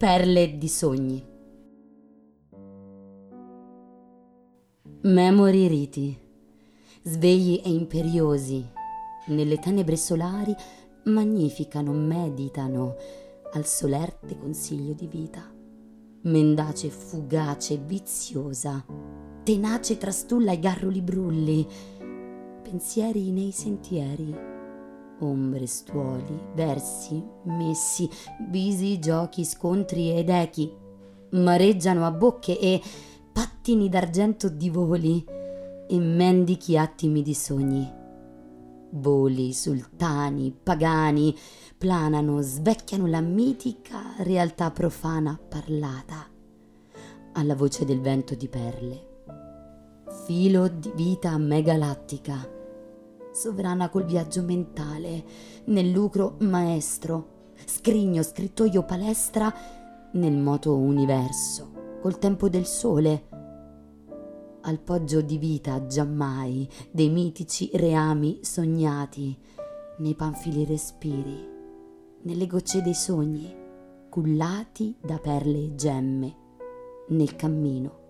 Perle di sogni. Memory riti, svegli e imperiosi, nelle tenebre solari magnificano, meditano al solerte consiglio di vita. Mendace, fugace, viziosa, tenace trastulla i garruli brulli, pensieri nei sentieri, ombre, stuoli, versi, messi, visi, giochi, scontri ed echi, mareggiano a bocche e pattini d'argento di voli e mendichi attimi di sogni. Voli, sultani, pagani, planano, svecchiano la mitica realtà profana parlata alla voce del vento di perle. Filo di vita megalattica, sovrana col viaggio mentale, nel lucro maestro, scrigno, scrittoio, palestra, nel moto universo, col tempo del sole, al poggio di vita giammai dei mitici reami sognati, nei panfili respiri, nelle gocce dei sogni, cullati da perle e gemme, nel cammino